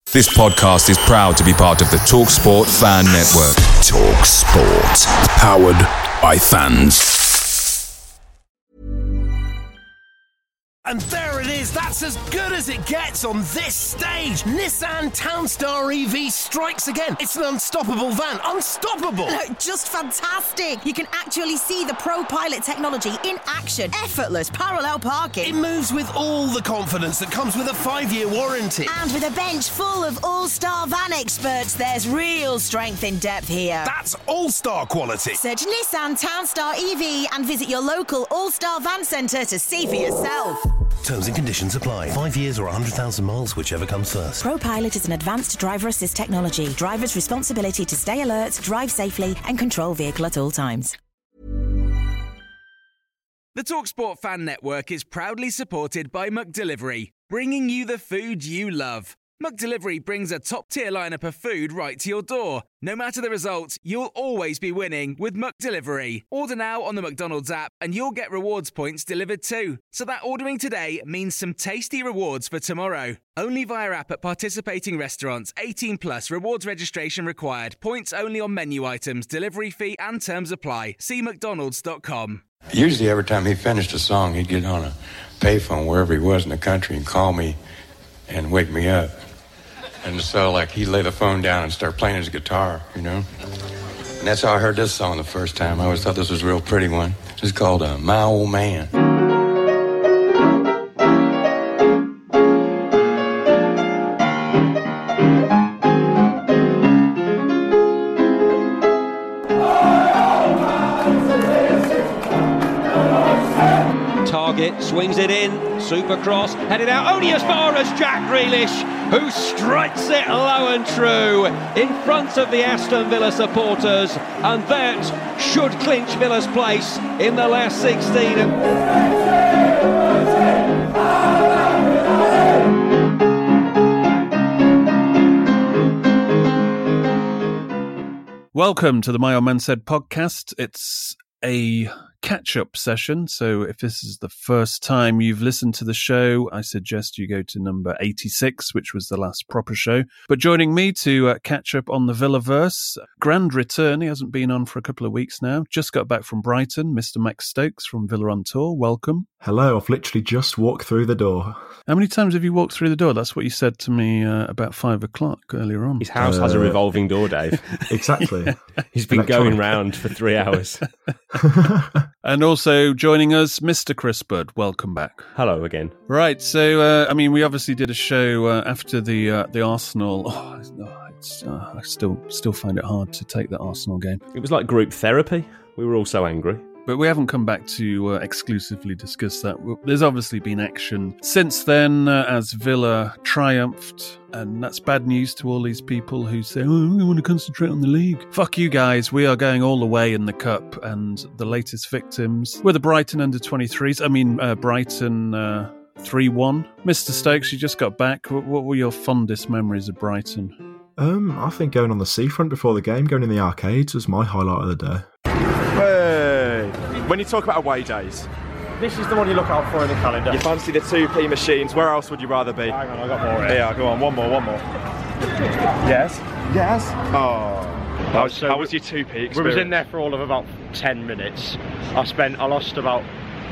This podcast is proud to be part of the TalkSport Fan Network. TalkSport. Powered by fans. And there it is, that's as good as it gets on this stage. Nissan Townstar EV strikes again. It's an unstoppable van, unstoppable. Just fantastic. You can actually see the ProPilot technology in action. Effortless parallel parking. It moves with all the confidence that comes with a 5-year warranty. And with a bench full of all-star van experts, there's real strength in depth here. That's all-star quality. Search Nissan Townstar EV and visit your local all-star van centre to see for yourself. Terms and conditions apply. 5 years or 100,000 miles, whichever comes first. ProPilot is an advanced driver assist technology. Driver's responsibility to stay alert, drive safely, and control vehicle at all times. The TalkSport Fan Network is proudly supported by McDelivery, bringing you the food you love. McDelivery brings a top-tier lineup of food right to your door. No matter the result, you'll always be winning with McDelivery. Order now on the McDonald's app and you'll get rewards points delivered too. So that ordering today means some tasty rewards for tomorrow. Only via app at participating restaurants. 18 plus. Rewards registration required. Points only on menu items. Delivery fee and terms apply. See mcdonalds.com. Usually every time he finished a song, he'd get on a payphone wherever he was in the country and call me and wake me up. And so, he'd lay the phone down and start playing his guitar, you know? And that's how I heard this song the first time. I always thought this was a real pretty one. It's called My Old Man. Target swings it in, Supercross headed out only as far as Jack Grealish, who strikes it low and true in front of the Aston Villa supporters, and that should clinch Villa's place in the last 16. Welcome to the My Old Man Said podcast. It's a catch-up session, so if this is the first time you've listened to the show, I suggest you go to number 86, which was the last proper show. But joining me to catch up on the Villaverse, grand return, he hasn't been on for a couple of weeks now, just got back from Brighton, Mr. Max Stokes from Villa on Tour, welcome. Hello, I've literally just walked through the door. How many times have you walked through the door? That's what you said to me about 5 o'clock earlier on. His house has a revolving door, Dave. Exactly. He's been going round for 3 hours. And also joining us, Mr. Chris Budd. Welcome back. Hello again. Right, so, we obviously did a show after the Arsenal. I still find it hard to take the Arsenal game. It was like group therapy. We were all so angry. But we haven't come back to exclusively discuss that. There's obviously been action since then as Villa triumphed, and that's bad news to all these people who say, we want to concentrate on the league. Fuck you guys, we are going all the way in the cup, and the latest victims were the Brighton under-23s. Brighton 3-1. Mr. Stokes, you just got back. What were your fondest memories of Brighton? I think going on the seafront before the game, going in the arcades was my highlight of the day. When you talk about away days, this is the one you look out for in the calendar. You fancy the 2p machines. Where else would you rather be? Hang on, I got more here. Yeah, go on, one more. Yes? Oh. How was your 2p experience? We was in there for all of about 10 minutes. I lost about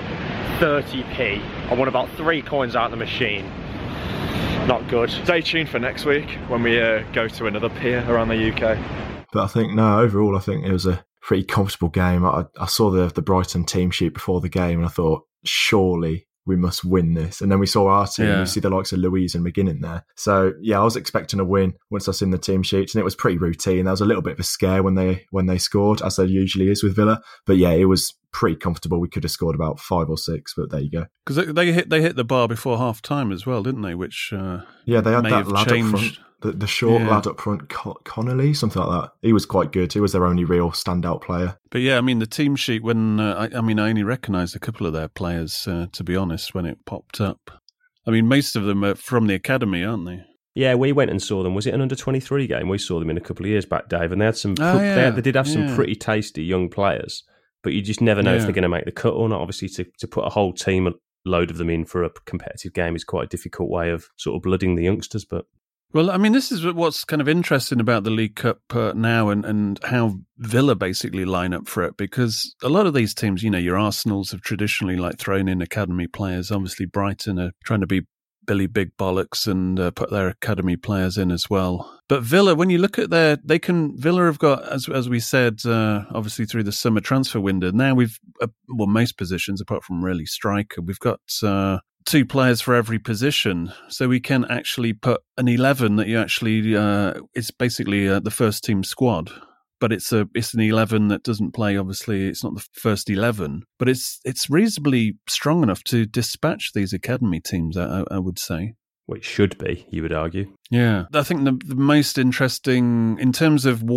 30p. I won about 3 coins out of the machine. Not good. Stay tuned for next week when we go to another pier around the UK. But I think, overall, I think it was a pretty comfortable game. I saw the Brighton team sheet before the game and I thought, surely we must win this. And then we saw our team, and you see the likes of Louise and McGinn in there. So, I was expecting a win once I seen the team sheets, and it was pretty routine. There was a little bit of a scare when they scored, as there usually is with Villa. But it was pretty comfortable. We could have scored about 5 or 6, but there you go. Because they hit the bar before half-time as well, didn't they? Which they had that lad up front. The short lad up front, Connolly, something like that. He was quite good. He was their only real standout player. But the team sheet, when I only recognised a couple of their players, to be honest, when it popped up. Most of them are from the academy, aren't they? Yeah, we went and saw them. Was it an under-23 game? We saw them in a couple of years back, Dave, and they had some. They did have some pretty tasty young players, but you just never know if they're going to make the cut or not. Obviously, to put a whole team, a load of them in for a competitive game is quite a difficult way of sort of blooding the youngsters, but. Well, I mean, this is what's kind of interesting about the League Cup now and how Villa basically line up for it, because a lot of these teams, your Arsenals have traditionally thrown in academy players. Obviously, Brighton are trying to be Billy Big Bollocks and put their academy players in as well. But Villa, when you look at Villa have got, as we said, obviously through the summer transfer window, now we've, most positions, apart from really striker, we've got 2 players for every position. So we can actually put an 11 that you actually, it's basically the first team squad. But it's an 11 that doesn't play. Obviously, it's not the first 11, but it's reasonably strong enough to dispatch these academy teams. I would say. Well, it should be. You would argue. Yeah, I think the most interesting in terms of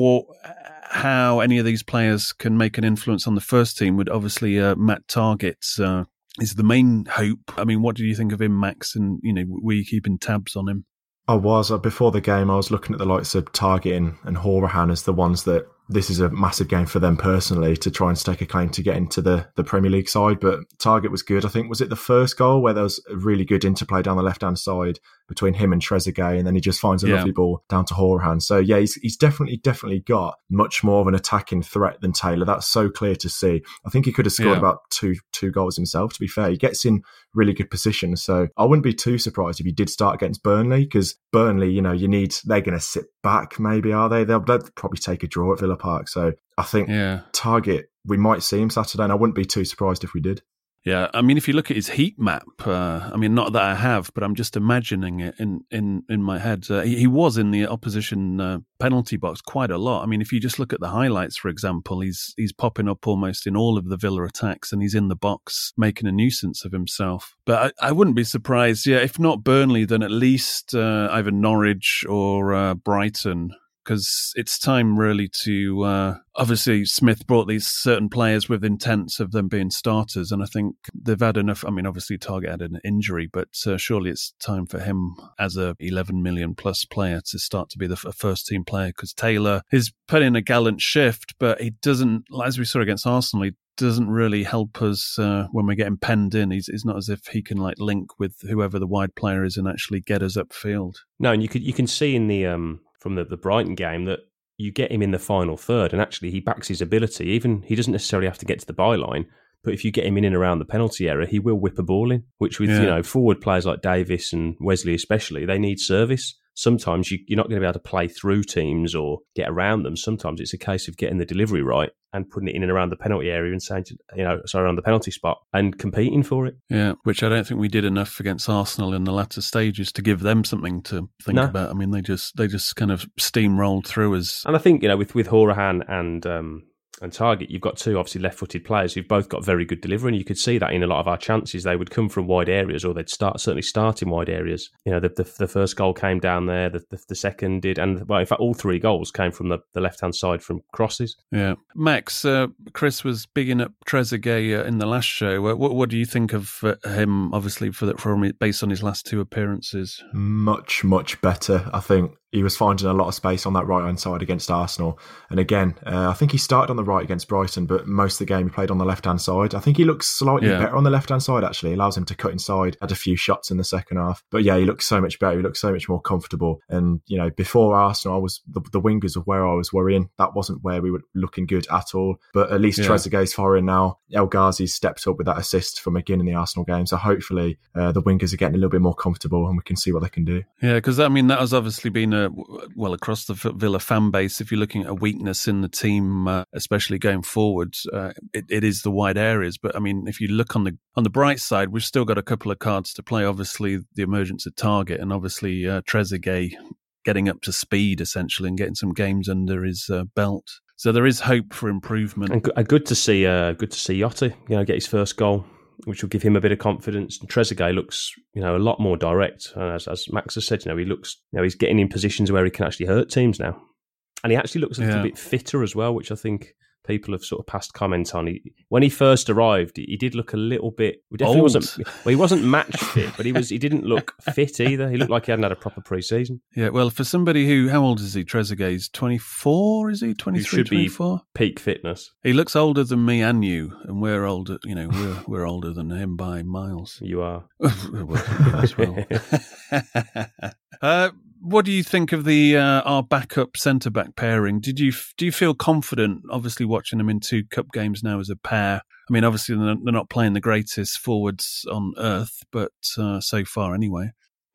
how any of these players can make an influence on the first team would obviously Matt Targett is the main hope. I mean, what do you think of him, Max? And were you keeping tabs on him? I was. Before the game, I was looking at the likes of Targett and Horahan as the ones that this is a massive game for them personally to try and stake a claim to get into the Premier League side. But Targett was good. I think, was it the first goal where there was a really good interplay down the left-hand side between him and Trezeguet, and then he just finds a lovely ball down to Horahan. So yeah, he's definitely got much more of an attacking threat than Taylor. That's so clear to see. I think he could have scored about two goals himself, to be fair. He gets in really good position. So I wouldn't be too surprised if he did start against Burnley, because Burnley, they're going to sit back, maybe, are they? They'll probably take a draw at Villa Park. So I think Targett, we might see him Saturday, and I wouldn't be too surprised if we did. Yeah, I mean, if you look at his heat map, not that I have, but I'm just imagining it in my head. He was in the opposition penalty box quite a lot. I mean, if you just look at the highlights, for example, he's popping up almost in all of the Villa attacks, and he's in the box making a nuisance of himself. But I wouldn't be surprised, if not Burnley, then at least either Norwich or Brighton. Because it's time really to, obviously Smith brought these certain players with intents of them being starters, and I think they've had enough. I mean, obviously Targett had an injury, but surely it's time for him as a 11 million plus player to start to be the first team player, because Taylor is putting a gallant shift, but he doesn't, as we saw against Arsenal, he doesn't really help us when we're getting penned in. He's not as if he can link with whoever the wide player is and actually get us upfield. No, and you can see in the from the Brighton game that you get him in the final third, and actually he backs his ability. Even he doesn't necessarily have to get to the byline, but if you get him in and around the penalty area, he will whip a ball in. Which with forward players like Davis and Wesley especially, they need service. Sometimes you're not going to be able to play through teams or get around them. Sometimes it's a case of getting the delivery right and putting it in and around the penalty area and saying, around the penalty spot and competing for it. Yeah, which I don't think we did enough against Arsenal in the latter stages to give them something to think about. I mean, they just kind of steamrolled through us. And I think, with Horahan and Targett, you've got two obviously left-footed players who've both got very good delivery, and you could see that in a lot of our chances. They would come from wide areas, or they'd certainly start in wide areas. The first goal came down there, the second did, and in fact all 3 goals came from the left-hand side from crosses. Yeah. Max, Chris was bigging up Trezeguet in the last show. What do you think of him, obviously, based on his last 2 appearances? Much, much better, I think. He was finding a lot of space on that right-hand side against Arsenal. And again, I think he started on the right against Brighton, but most of the game he played on the left-hand side. I think he looks slightly better on the left-hand side, actually. It allows him to cut inside, had a few shots in the second half. But yeah, he looks so much better. He looks so much more comfortable. And, before Arsenal, the wingers of where I was worrying. That wasn't where we were looking good at all. But at least Trezeguet's firing now. El Ghazi's stepped up with that assist from McGinn in the Arsenal game. So hopefully the wingers are getting a little bit more comfortable and we can see what they can do. Yeah, because that has obviously been across the Villa fan base, if you're looking at a weakness in the team, especially going forward, it is the wide areas. But I mean, if you look on the bright side, we've still got a couple of cards to play. Obviously, the emergence of Targett, and obviously Trezeguet getting up to speed essentially and getting some games under his belt. So there is hope for improvement. And good to see Jota, get his first goal, which will give him a bit of confidence. And Trezeguet looks, a lot more direct. And as Max has said, he looks, he's getting in positions where he can actually hurt teams now. And he actually looks a little bit fitter as well, which I think people have sort of passed comment on. When he first arrived, he did look a little bit. He definitely he wasn't match fit, but he didn't look fit either. He looked like he hadn't had a proper pre-season. Yeah, well, for somebody how old is he? Trezeguet is 24, is he? 23, 24? Be peak fitness. He looks older than me and you, and we're older. We're older than him by miles. You are. As well. What do you think of our backup centre-back pairing? Do you feel confident, obviously watching them in 2 cup games now as a pair? I mean, obviously they're not playing the greatest forwards on earth, but so far anyway.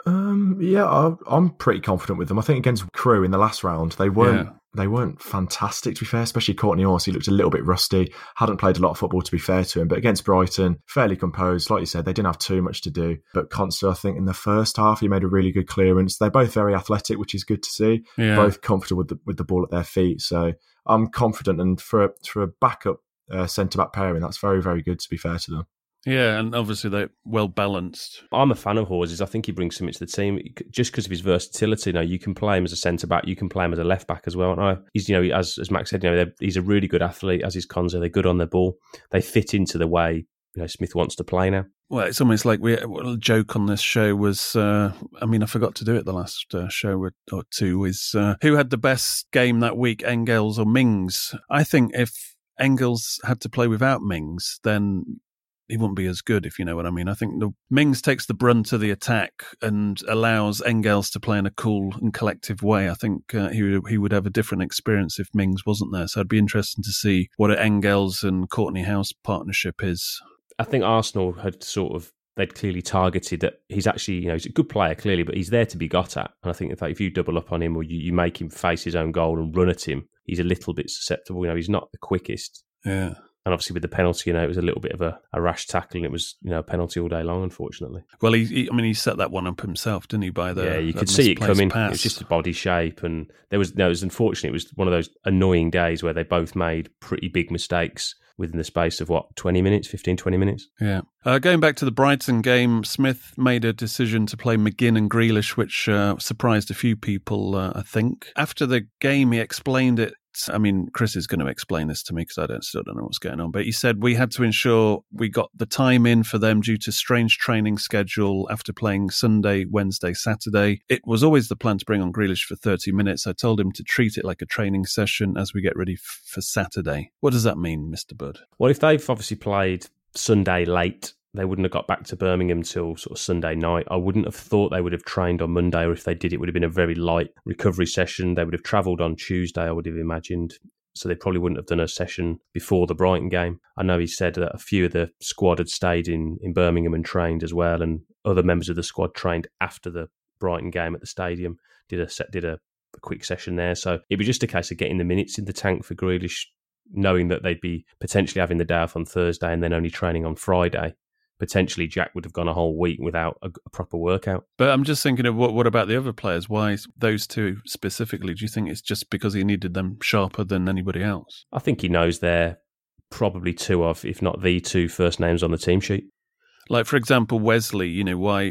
I'm pretty confident with them. I think against Crewe in the last round, they weren't fantastic, to be fair, especially Courtney Horsey looked a little bit rusty, hadn't played a lot of football, to be fair to him, but against Brighton, fairly composed. Like you said, they didn't have too much to do, but Conster, I think in the first half, he made a really good clearance. They're both very athletic, which is good to see, both comfortable with the ball at their feet, so I'm confident, and for a backup centre-back pairing, that's very, very good, to be fair to them. Yeah, and obviously they're well balanced. I'm a fan of Horses. I think he brings something to the team just because of his versatility. You can play him as a centre back, you can play him as a left back as well. And he's, as Max said, he's a really good athlete. As is Konsa, they're good on the ball. They fit into the way Smith wants to play now. Well, it's almost like a joke on this show was. I forgot to do it the last show or two. Is who had the best game that week, Engels or Mings? I think if Engels had to play without Mings, then he wouldn't be as good, if you know what I mean. I think Mings takes the brunt of the attack and allows Engels to play in a cool and collective way. I think he would have a different experience if Mings wasn't there. So it'd be interesting to see what an Engels and Courtney House partnership is. I think Arsenal had they'd clearly targeted that he's actually, he's a good player, clearly, but he's there to be got at. And I think if you double up on him or you make him face his own goal and run at him, he's a little bit susceptible. He's not the quickest. Yeah. And obviously with the penalty, it was a little bit of a rash tackle, and it was, a penalty all day long, unfortunately. Well, he set that one up himself, didn't he? You could see it coming. Pass. It was just a body shape, and it was unfortunate. It was one of those annoying days where they both made pretty big mistakes within the space of 20 minutes. Yeah. Going back to the Brighton game, Smith made a decision to play McGinn and Grealish, which surprised a few people, I think. After the game, he explained it. Chris is going to explain this to me because I still don't know what's going on. But he said we had to ensure we got the time in for them due to strange training schedule after playing Sunday, Wednesday, Saturday. It was always the plan to bring on Grealish for 30 minutes. I told him to treat it like a training session as we get ready for Saturday. What does that mean, Mr. Budd? Well, if they've obviously played Sunday late, they wouldn't have got back to Birmingham till sort of Sunday night. I wouldn't have thought they would have trained on Monday, or if they did, it would have been a very light recovery session. They would have travelled on Tuesday, I would have imagined. So they probably wouldn't have done a session before the Brighton game. I know he said that a few of the squad had stayed in Birmingham and trained as well, and other members of the squad trained after the Brighton game at the stadium, did a quick session there. So it was just a case of getting the minutes in the tank for Grealish, knowing that they'd be potentially having the day off on Thursday and then only training on Friday. Potentially Jack would have gone a whole week without a proper workout. But I'm just thinking of what about the other players? Why those two specifically? Do you think it's just because he needed them sharper than anybody else? I think he knows they're probably two of, if not the two first names on the team sheet. Like, for example, Wesley, why,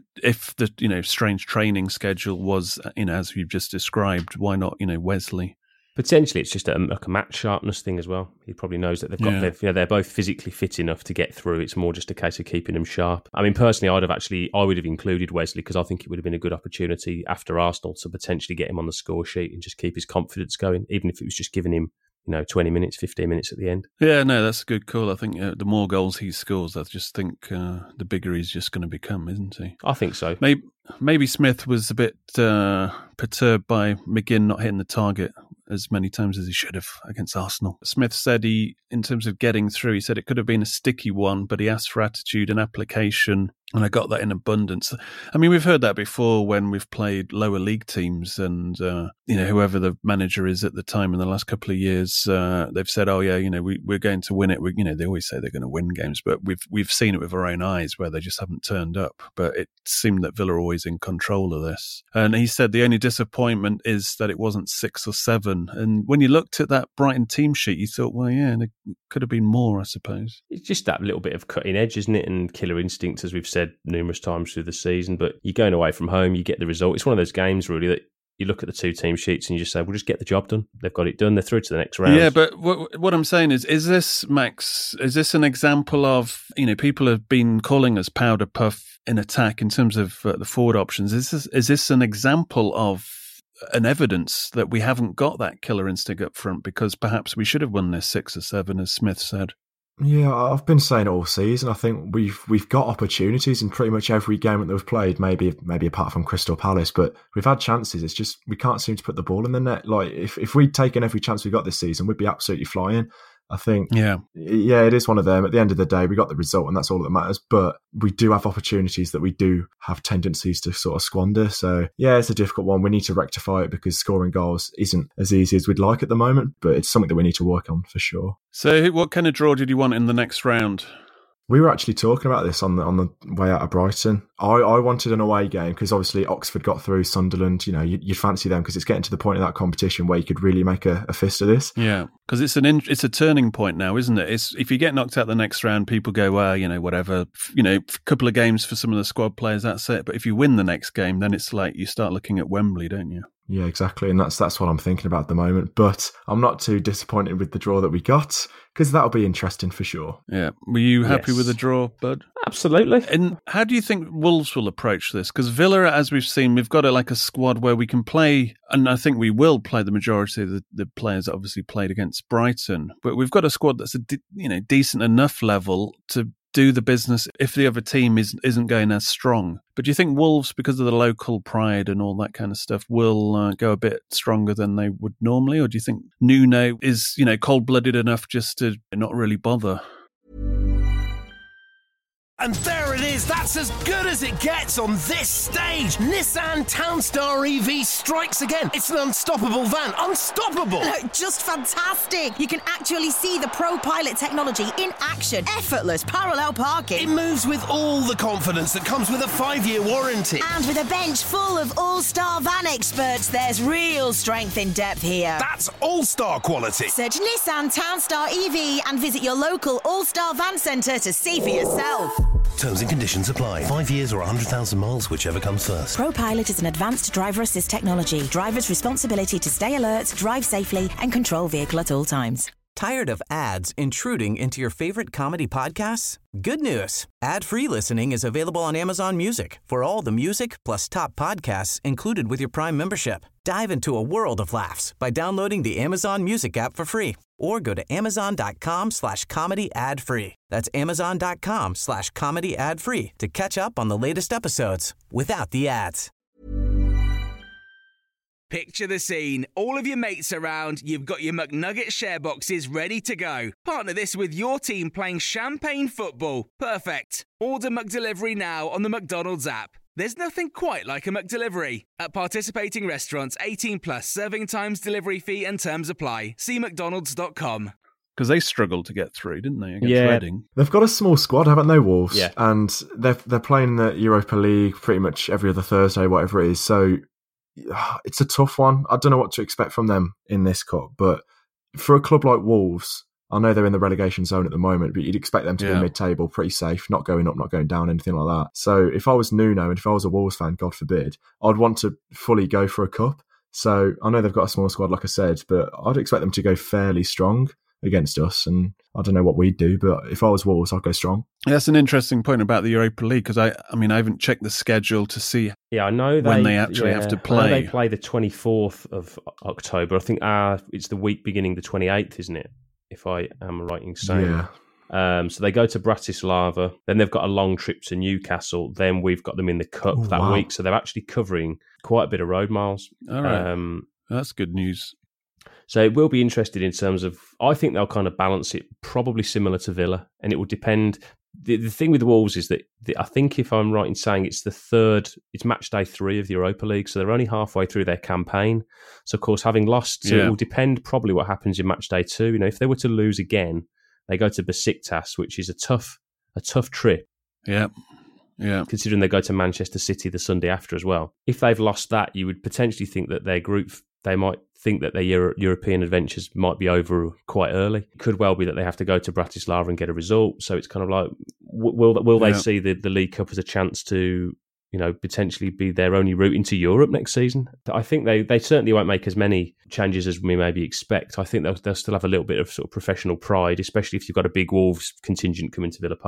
if the, strange training schedule was, as you've just described, why not, Wesley? Potentially, it's just a match sharpness thing as well. He probably knows that they're both physically fit enough to get through. It's more just a case of keeping them sharp. Personally, I would have included Wesley because I think it would have been a good opportunity after Arsenal to potentially get him on the score sheet and just keep his confidence going, even if it was just giving him 20 minutes, 15 minutes at the end. Yeah, no, that's a good call. I think the more goals he scores, I just think the bigger he's just going to become, isn't he? I think so. Maybe Smith was a bit perturbed by McGinn not hitting the target as many times as he should have against Arsenal. Smith said in terms of getting through, he said it could have been a sticky one, but he asked for attitude and application, and I got that in abundance. We've heard that before when we've played lower league teams, and whoever the manager is at the time in the last couple of years, they've said, "Oh yeah, we're going to win it." They always say they're going to win games, but we've seen it with our own eyes where they just haven't turned up. But it seemed that Villa are always in control of this. And he said the only disappointment is that it wasn't 6 or 7. And when you looked at that Brighton team sheet, you thought, well, yeah, there could have been more, I suppose. It's just that little bit of cutting edge, isn't it? And killer instinct, as we've said numerous times through the season. But you're going away from home, you get the result. It's one of those games, really, that you look at the two team sheets and you just say, we'll just get the job done. They've got it done. They're through to the next round. Yeah, but what I'm saying is this, Max, is this an example of, people have been calling us powder puff in attack in terms of the forward options. Is this an example of an evidence that we haven't got that killer instinct up front because perhaps we should have won this 6 or 7, as Smith said? Yeah, I've been saying it all season. I think we've got opportunities in pretty much every game that we've played, maybe apart from Crystal Palace, but we've had chances. It's just we can't seem to put the ball in the net. Like if we'd taken every chance we got this season, we'd be absolutely flying. I think, yeah, it is one of them. At the end of the day, we got the result and that's all that matters. But we do have opportunities that we do have tendencies to sort of squander. So, yeah, it's a difficult one. We need to rectify it because scoring goals isn't as easy as we'd like at the moment, but it's something that we need to work on for sure. So what kind of draw did you want in the next round? We were actually talking about this on the way out of Brighton. I wanted an away game because obviously Oxford got through, Sunderland, you'd fancy them because it's getting to the point of that competition where you could really make a fist of this. Yeah, because it's a turning point now, isn't it? If you get knocked out the next round, people go, well, whatever, a couple of games for some of the squad players, that's it. But if you win the next game, then it's like you start looking at Wembley, don't you? Yeah, exactly. And that's what I'm thinking about at the moment. But I'm not too disappointed with the draw that we got because that'll be interesting for sure. Yeah. Were you happy with the draw, Bud? Absolutely. And how do you think Wolves will approach this? Because Villa, as we've seen, we've got a squad where we can play, and I think we will play the majority of the players that obviously played against Brighton. But we've got a squad that's a decent enough level to do the business if the other team isn't going as strong. But do you think Wolves, because of the local pride and all that kind of stuff, will go a bit stronger than they would normally? Or do you think Nuno is, cold-blooded enough just to not really bother? And there it is, that's as good as it gets on this stage. Nissan Townstar EV strikes again. It's an unstoppable van, unstoppable. Look, just fantastic. You can actually see the ProPilot technology in action. Effortless parallel parking. It moves with all the confidence that comes with a 5-year warranty. And with a bench full of all-star van experts, there's real strength in depth here. That's all-star quality. Search Nissan Townstar EV and visit your local all-star van centre to see for yourself. Terms and conditions apply. 5 years or 100,000 miles, whichever comes first. ProPilot is an advanced driver assist technology. Driver's responsibility to stay alert, drive safely, and control vehicle at all times. Tired of ads intruding into your favorite comedy podcasts? Good news. Ad-free listening is available on Amazon Music for all the music plus top podcasts included with your Prime membership. Dive into a world of laughs by downloading the Amazon Music app for free or go to amazon.com/comedy ad-free. That's amazon.com/comedy ad-free to catch up on the latest episodes without the ads. Picture the scene. All of your mates around, you've got your McNugget share boxes ready to go. Partner this with your team playing champagne football. Perfect. Order McDelivery now on the McDonald's app. There's nothing quite like a McDelivery. At participating restaurants, 18 plus, serving times, delivery fee and terms apply. See mcdonalds.com. Because they struggled to get through, didn't they, against Reading? They've got a small squad, haven't they, Wolves? Yeah. And they're playing the Europa League pretty much every other Thursday, whatever it is. So it's a tough one. I don't know what to expect from them in this cup, but for a club like Wolves, I know they're in the relegation zone at the moment, but you'd expect them to be mid-table, pretty safe, not going up, not going down, anything like that. So if I was Nuno and if I was a Wolves fan, God forbid, I'd want to fully go for a cup. So I know they've got a small squad, like I said, but I'd expect them to go fairly strong against us, and I don't know what we'd do, but if I was Wolves, I'd go strong. That's an interesting point about the Europa League, because I haven't checked the schedule to see I know when they actually have to play. I know they play the 24th of October. I think it's the week beginning the 28th, isn't it? If I am right in saying. Yeah. So they go to Bratislava, then they've got a long trip to Newcastle, then we've got them in the Cup week, so they're actually covering quite a bit of road miles. All right. That's good news. So it will be interesting in terms of, I think they'll kind of balance it probably similar to Villa, and it will depend. The thing with the Wolves is that I think, if I'm right in saying, it's match day 3 of the Europa League, so they're only halfway through their campaign. So of course, having lost, so it will depend probably what happens in match day 2. If they were to lose again, they go to Besiktas, which is a tough trip. Yeah. Considering they go to Manchester City the Sunday after as well. If they've lost that, you would potentially think that their group, they might think that their European adventures might be over quite early. It could well be that they have to go to Bratislava and get a result. So it's kind of like, will they see the League Cup as a chance to, potentially be their only route into Europe next season? I think they certainly won't make as many changes as we maybe expect. I think they'll still have a little bit of sort of professional pride, especially if you've got a big Wolves contingent coming to Villa Park.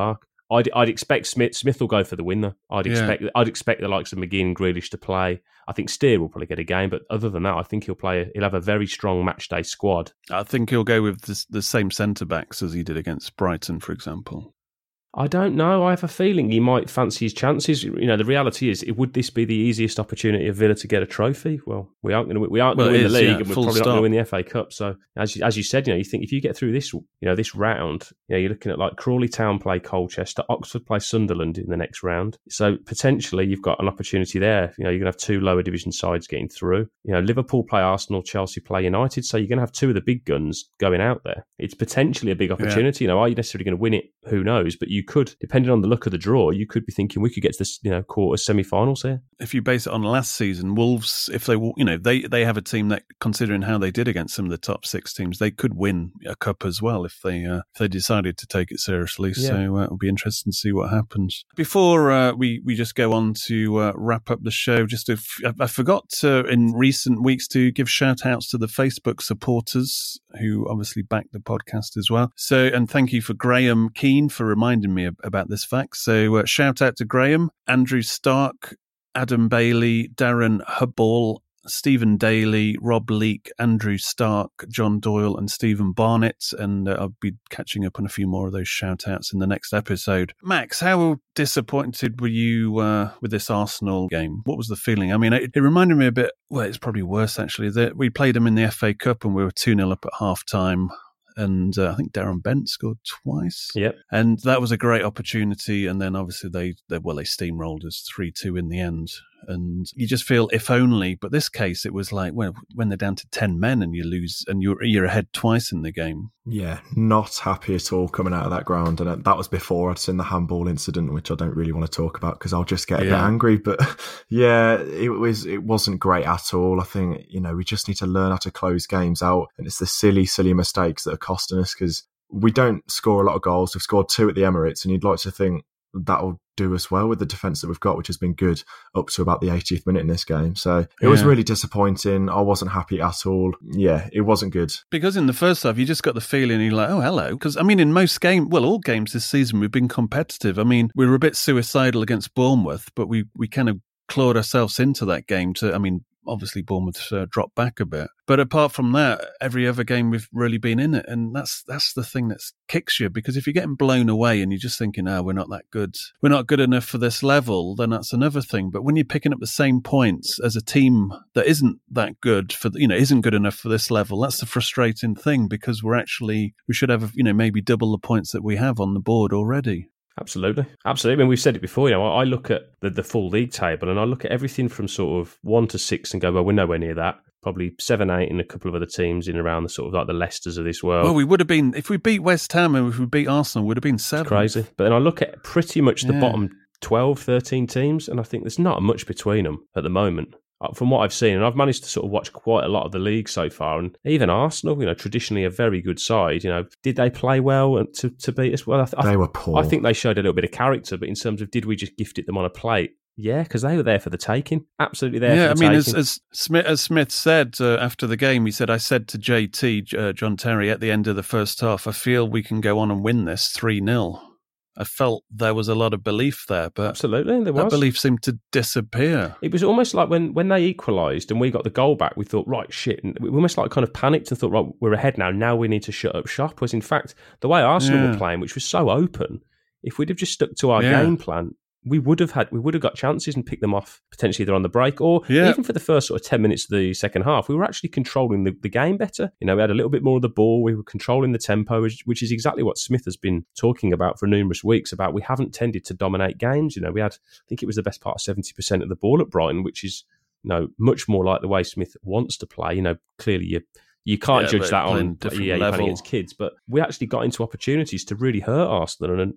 I'd expect Smith will go for the win, though. I'd expect the likes of McGinn and Grealish to play. I think Steer will probably get a game, but other than that, I think he'll have a very strong match day squad. I think he'll go with the same centre backs as he did against Brighton, for example. I don't know. I have a feeling he might fancy his chances. You know, the reality is, would this be the easiest opportunity of Villa to get a trophy? Well, we aren't going to win the league, and we're probably not going to win the FA Cup. So, as you said, you think if you get through this, this round, you're looking at like Crawley Town play Colchester, Oxford play Sunderland in the next round. So potentially you've got an opportunity there. You're going to have 2 lower division sides getting through. Liverpool play Arsenal, Chelsea play United. So you're going to have 2 of the big guns going out there. It's potentially a big opportunity. Are you necessarily going to win it? Who knows? But you could, depending on the look of the draw, you could be thinking we could get to this, quarter semi-finals here. If you base it on last season, Wolves, if they have a team that, considering how they did against some of the top 6 teams, they could win a cup as well if they decided to take it seriously. Yeah. So it'll be interesting to see what happens. Before we just go on to wrap up the show, I forgot in recent weeks to give shout outs to the Facebook supporters who obviously backed the podcast as well. So, and thank you for Graham Keane for reminding me about this fact. So shout out to Graham, Andrew Stark, Adam Bailey, Darren Hubball, Stephen Daly, Rob Leake, Andrew Stark, John Doyle and Stephen Barnett, and I'll be catching up on a few more of those shout-outs in the next episode. Max, how disappointed were you with this Arsenal game? What was the feeling? I mean, it reminded me a bit, well, it's probably worse actually, that we played them in the FA Cup and we were 2-0 up at half-time. And I think Darren Bent scored twice. Yep. And that was a great opportunity. And then obviously they steamrolled us 3-2 in the end. And you just feel if only. But this case, it was like when they're down to 10 men and you lose and you're ahead twice in the game. Yeah, not happy at all coming out of that ground. And that was before I'd seen the handball incident, which I don't really want to talk about because I'll just get a bit angry. But yeah, it wasn't great at all. I think, we just need to learn how to close games out. And it's the silly, silly mistakes that are costing us because we don't score a lot of goals. We've scored 2 at the Emirates, and you'd like to think that'll do us well with the defence that we've got, which has been good up to about the 80th minute in this game. So it was really disappointing. I wasn't happy at all. Yeah, it wasn't good. Because in the first half, you just got the feeling you're like, oh, hello. Because, I mean, in most games, all games this season, we've been competitive. I mean, we were a bit suicidal against Bournemouth, but we kind of clawed ourselves into that game obviously Bournemouth dropped back a bit. But apart from that, every other game we've really been in it. And that's the thing that kicks you, because if you're getting blown away and you're just thinking, we're not that good, we're not good enough for this level, then that's another thing. But when you're picking up the same points as a team that isn't that good isn't good enough for this level, that's the frustrating thing, because we should have, maybe double the points that we have on the board already. Absolutely. I mean, we've said it before. I look at the full league table and I look at everything from sort of 1 to 6 and go, well, we're nowhere near that. Probably 7, 8 and a couple of other teams in around the sort of like the Leicesters of this world. Well, we would have been, if we beat West Ham and if we beat Arsenal, we would have been 7. It's crazy. But then I look at pretty much the bottom 12, 13 teams, and I think there's not much between them at the moment. From what I've seen, and I've managed to sort of watch quite a lot of the league so far, and even Arsenal, traditionally a very good side, did they play well to beat us? Well, they were poor. I think they showed a little bit of character, but in terms of did we just gift it them on a plate? Yeah, because they were there for the taking. Absolutely there for the taking. As Smith said after the game, he said, I said to JT, John Terry, at the end of the first half, I feel we can go on and win this 3-0. I felt there was a lot of belief there, but absolutely, there was. That belief seemed to disappear. It was almost like when they equalised and we got the goal back, we thought, right, shit. And we almost like kind of panicked and thought, right, we're ahead now. Now we need to shut up shop. Whereas in fact, the way Arsenal were playing, which was so open, if we'd have just stuck to our game plan, we would have got chances and picked them off potentially either on the break or even for the first sort of 10 minutes of the second half. We were actually controlling the game better. We had a little bit more of the ball. We were controlling the tempo, which is exactly what Smith has been talking about for numerous weeks about we haven't tended to dominate games. We had, I think it was the best part of 70% of the ball at Brighton, which is much more like the way Smith wants to play. Clearly you can't judge that on different level. Playing against kids, but we actually got into opportunities to really hurt Arsenal. And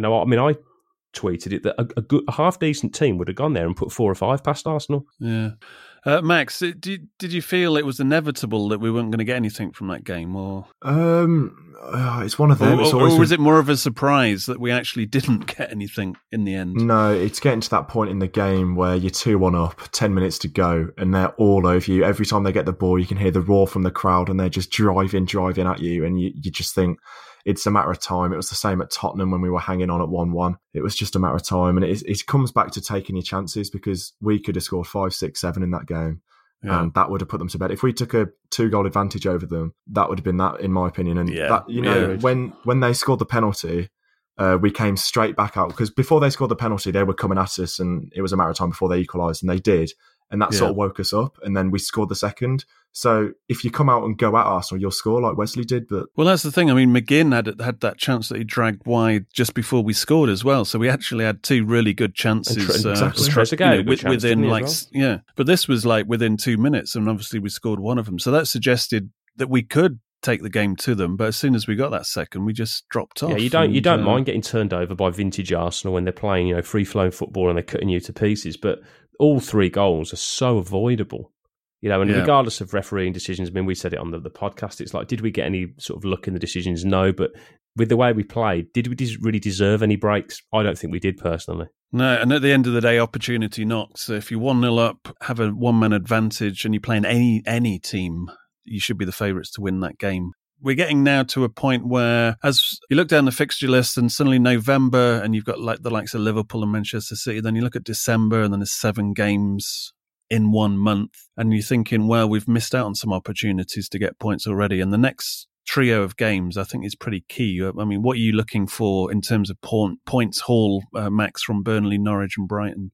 I tweeted it that a half-decent team would have gone there and put 4 or 5 past Arsenal. Yeah. Max, did you feel it was inevitable that we weren't going to get anything from that game? Or it's one of them. Or was it more of a surprise that we actually didn't get anything in the end? No, it's getting to that point in the game where you're 2-1 up, 10 minutes to go, and they're all over you. Every time they get the ball, you can hear the roar from the crowd, and they're just driving at you, and you just think, it's a matter of time. It was the same at Tottenham when we were hanging on at 1-1. It was just a matter of time. And it comes back to taking your chances, because we could have scored 5, 6, 7 in that game. Yeah. And that would have put them to bed. If we took a 2-goal advantage over them, that would have been that, in my opinion. And when they scored the penalty, we came straight back out, because before they scored the penalty, they were coming at us, and it was a matter of time before they equalised, and they did. And that sort of woke us up, and then we scored the second. So if you come out and go at Arsenal, you'll score like Wesley did. But that's the thing. I mean, McGinn had that chance that he dragged wide just before we scored as well. So we actually had 2 really good chances. But this was like within 2 minutes, and obviously we scored one of them. So that suggested that we could take the game to them, but as soon as we got that second, we just dropped off. Yeah, you don't mind getting turned over by vintage Arsenal when they're playing, free-flowing football and they're cutting you to pieces. But all 3 goals are so avoidable, and regardless of refereeing decisions. I mean, we said it on the podcast. It's like, did we get any sort of luck in the decisions? No, but with the way we played, did we really deserve any breaks? I don't think we did, personally. No, and at the end of the day, opportunity knocks. So if you're 1-0 up, have a one-man advantage, and you're playing any team, you should be the favourites to win that game. We're getting now to a point where, as you look down the fixture list, and suddenly November, and you've got like the likes of Liverpool and Manchester City, then you look at December, and then there's 7 games in 1 month, and you're thinking, well, we've missed out on some opportunities to get points already. And the next trio of games, I think, is pretty key. I mean, what are you looking for in terms of points haul, Max, from Burnley, Norwich and Brighton?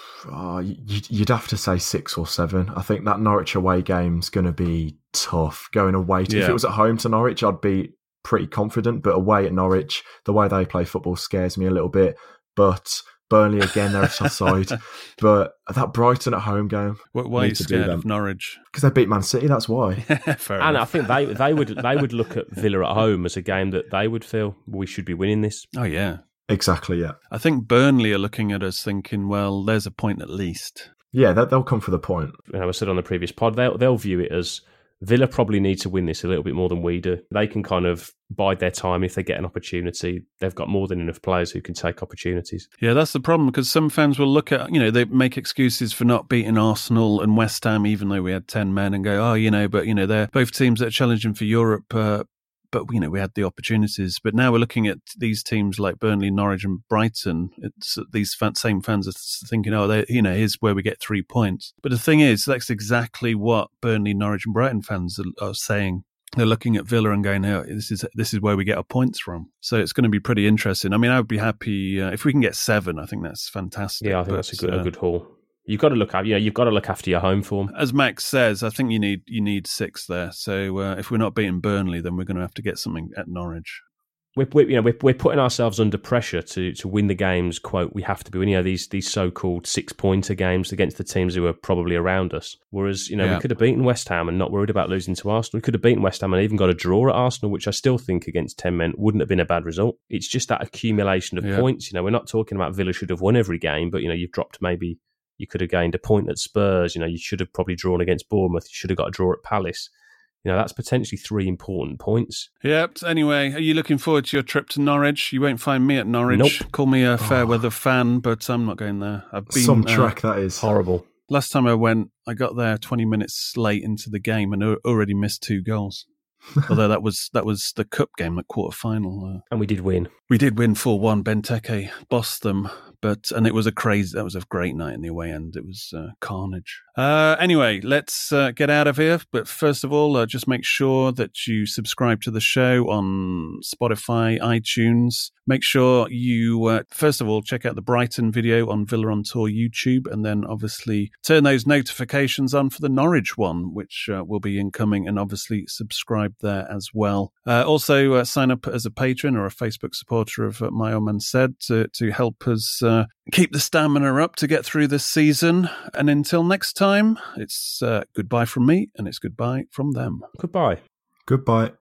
You'd have to say 6 or 7. I think that Norwich away game's going to be tough. Going away if it was at home to Norwich, I'd be pretty confident. But away at Norwich, the way they play football scares me a little bit. But Burnley again, they're a tough side. But that Brighton at home game, why are you scared of Norwich? Because they beat Man City. That's why. Fair enough. And I think they would look at Villa at home as a game that they would feel we should be winning this. Oh yeah. Exactly, yeah. I think Burnley are looking at us thinking, well, there's a point at least. Yeah, they'll come for the point. I said on the previous pod, they'll view it as Villa probably need to win this a little bit more than we do. They can kind of bide their time if they get an opportunity. They've got more than enough players who can take opportunities. Yeah, that's the problem, because some fans will look at, they make excuses for not beating Arsenal and West Ham, even though we had 10 men, and go, they're both teams that are challenging for Europe, but we had the opportunities. But now we're looking at these teams like Burnley, Norwich, and Brighton. It's these same fans are thinking, here's where we get 3 points. But the thing is, that's exactly what Burnley, Norwich, and Brighton fans are saying. They're looking at Villa and going, this is where we get our points from. So it's going to be pretty interesting. I mean, I would be happy if we can get 7. I think that's fantastic. Yeah, I think that's a good haul. You've got to look after your home form. As Max says, I think you need 6 there. So if we're not beating Burnley, then we're going to have to get something at Norwich. We're putting ourselves under pressure to win the games. Quote, we have to be winning these so-called 6-pointer games against the teams who are probably around us. Whereas we could have beaten West Ham and not worried about losing to Arsenal. We could have beaten West Ham and even got a draw at Arsenal, which I still think against 10 men wouldn't have been a bad result. It's just that accumulation of points. We're not talking about Villa should have won every game, but you've dropped maybe. You could have gained a point at Spurs. You should have probably drawn against Bournemouth. You should have got a draw at Palace. That's potentially 3 important points. Yep. Anyway, are you looking forward to your trip to Norwich? You won't find me at Norwich. Nope. Call me a fair weather fan, but I'm not going there. I've been some track that is horrible. Last time I went, I got there 20 minutes late into the game and already missed 2 goals. Although that was the cup game, the quarter final, and we did win. We did win 4-1. Benteke bossed them. And it was that was a great night in the away end. It was carnage. Anyway, let's get out of here. But first of all, just make sure that you subscribe to the show on Spotify, iTunes. Make sure you, first of all, check out the Brighton video on Villa on Tour YouTube, and then obviously turn those notifications on for the Norwich one, which will be incoming, and obviously subscribe there as well. Also, sign up as a patron or a Facebook supporter of My Old Man Said to help us keep the stamina up to get through this season. And until next time, it's goodbye from me, and it's goodbye from them. Goodbye. Goodbye.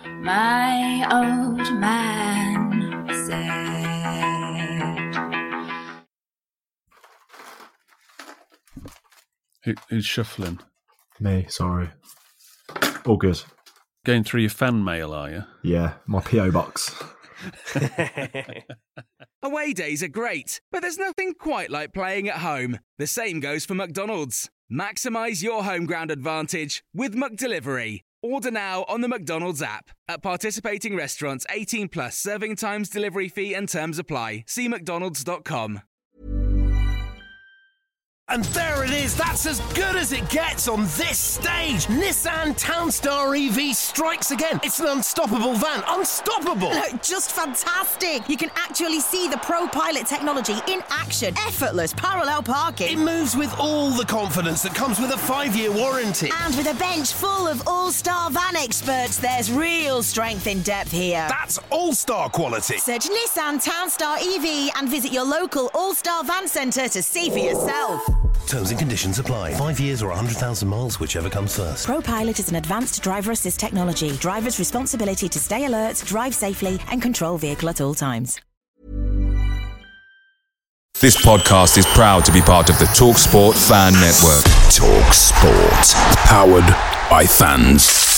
My old man said. Who's shuffling? Me, sorry. All good. Going through your fan mail, are you? Yeah, my P.O. box. Away days are great, but there's nothing quite like playing at home. The same goes for McDonald's. Maximise your home ground advantage with McDelivery. Order now on the McDonald's app. At participating restaurants, 18 plus, serving times, delivery fee and terms apply. See mcdonalds.com. And there it is, that's as good as it gets on this stage. Nissan Townstar EV strikes again. It's an unstoppable van, unstoppable. Just fantastic. You can actually see the ProPilot technology in action. Effortless parallel parking. It moves with all the confidence that comes with a 5-year warranty. And with a bench full of all-star van experts, there's real strength in depth here. That's all-star quality. Search Nissan Townstar EV and visit your local all-star van centre to see for yourself. Terms and conditions apply. 5 years or 100,000 miles, whichever comes first. ProPilot is an advanced driver assist technology. Driver's responsibility to stay alert, drive safely, and control vehicle at all times. This podcast is proud to be part of the TalkSport Fan Network. TalkSport. Powered by fans.